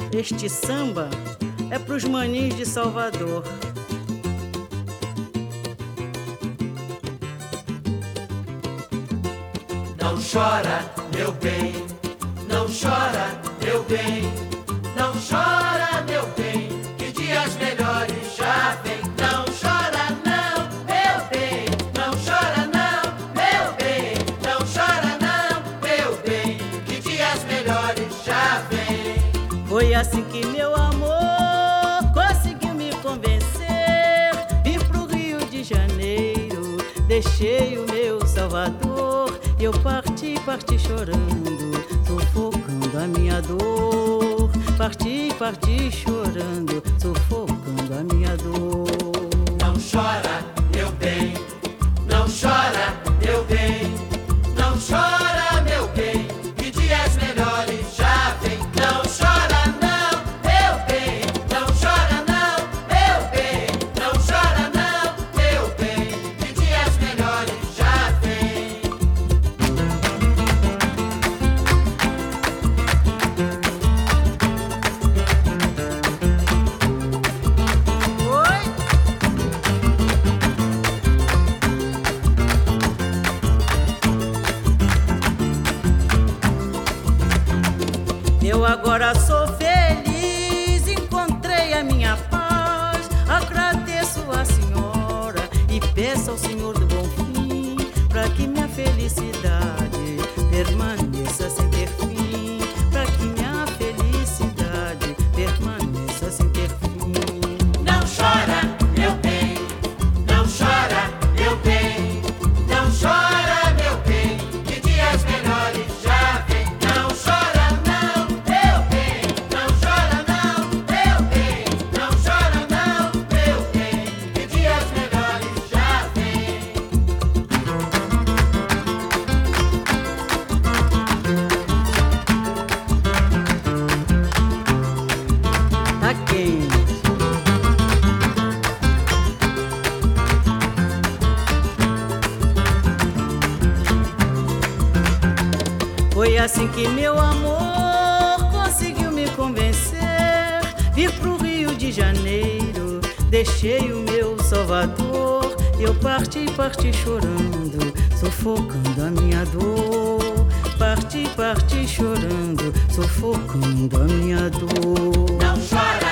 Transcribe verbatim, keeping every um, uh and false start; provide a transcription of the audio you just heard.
Este samba é pros maninhos de Salvador. Não chora, meu bem, não chora, meu bem, não chora, meu bem, que dias melhores já vem. Não chora não, meu bem, não chora não, meu bem, não chora não, meu bem, que dias melhores já vem. Foi assim que meu amor conseguiu me convencer. Vim pro Rio de Janeiro, deixei o meu Salvador. Eu parti, parti chorando, sufocando a minha dor. Parti, parti chorando, sufocando a minha dor. Não chora, meu bem, não chora, meu bem, não chora, meu bem, que dias melhores já vem. Não chora não, meu bem, não chora não, meu bem, não chora não, meu bem, que dias melhores já vem. Eu agora sou feliz, encontrei a minha paz. Agradeço a senhora e peço ao Senhor do Bom Fim para que minha felicidade permaneça sem ter fim. Para que minha felicidade permaneça sem ter fim. Não chora, meu bem, não chora, meu bem, não chora, meu bem, que dias melhores já vem. Não chora não, meu bem, não chora não, meu bem, não chora não, meu bem, que dias melhores já vem. Tá quente. Foi assim que meu amor conseguiu me convencer. Vir pro Rio de Janeiro, deixei o meu Salvador. Eu parti, parti chorando, sufocando a minha dor. Parti, parti chorando, sufocando a minha dor. Não chora,